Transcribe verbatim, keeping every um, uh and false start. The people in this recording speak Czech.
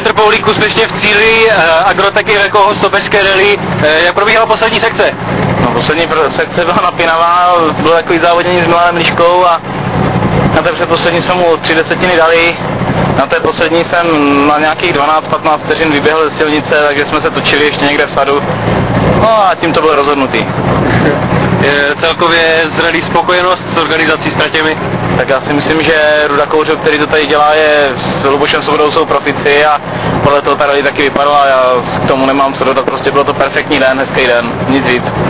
Petr Poulík úspěšně v cíli Agroteky Velkoho stopeřské rally. Jak probíhala poslední sekce? No, poslední sekce byla napínavá, bylo takový závodění s Milanem Liškou a na té předposlední jsme mu tři desetiny dali. Na té poslední jsem na nějakých dvanáct patnáct vteřin vyběhl ze silnice, takže jsme se točili ještě někde v sadu. No a tím to bylo rozhodnutý. Je celkově z rally spokojenost s organizací s tratěmi? Tak já si myslím, že Ruda Kouřil, který to tady dělá, je s Lubošem Svobodou jsou profici a podle toho ta rally taky vypadala. Já k tomu nemám co dodat, prostě bylo to perfektní den, hezký den, nic víc.